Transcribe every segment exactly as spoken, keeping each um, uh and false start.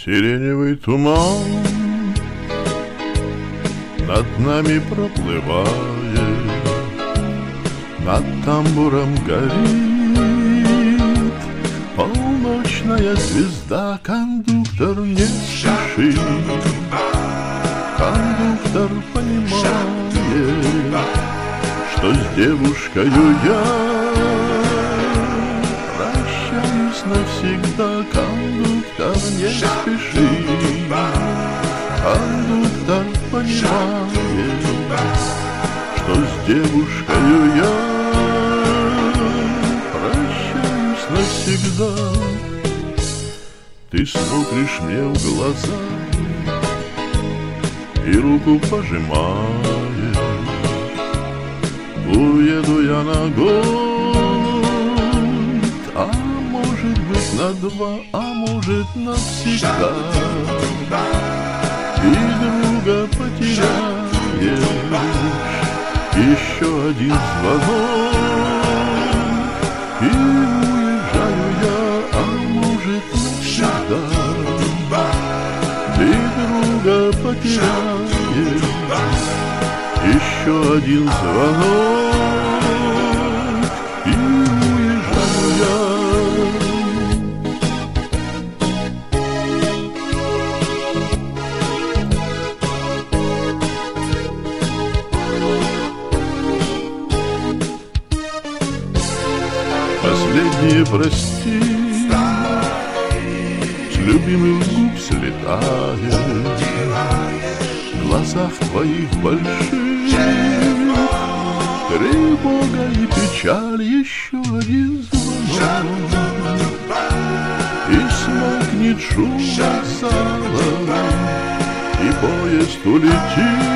Сиреневый туман над нами проплывает, над тамбуром горит полночная звезда. Кондуктор не спешит, кондуктор понимает, что с девушкою я прощаюсь навсегда. Кондуктор не спешит, кондуктор понимает, что с девушкою я прощаюсь навсегда. Ты смотришь мне в глаза и руку пожимаешь. Уеду я на год, а может быть на два, а может навсегда. И друга потеряешь, еще один звонок, и уезжаю я, а может навсегда. И друга потеряешь, еще один звонок, и уезжаю я. Последнее прости с любимых губ слетает, в глазах твоих больших тревога и печаль. Еще один звонок, и смолкнет шум вокзала, и поезд улетит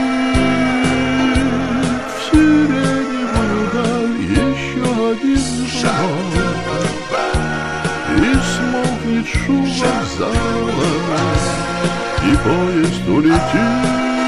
в сиреневую даль. Еще один звонок, и смолкнет шум вокзала, и поезд улетит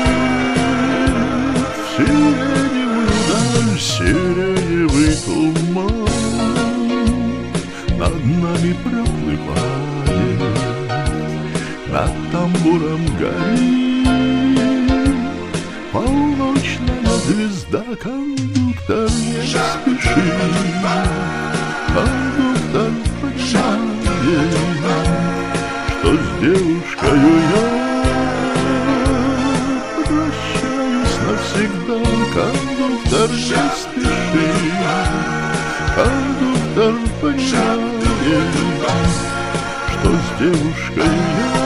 в сиреневую даль. Сиреневый туман над нами проплывает, над тамбуром горит полночная звезда. Кондуктор не спешит, кондуктор понимает, что с девушкою я прощаюсь навсегда. Кондуктор не спешит, кондуктор понимает, что с девушкой я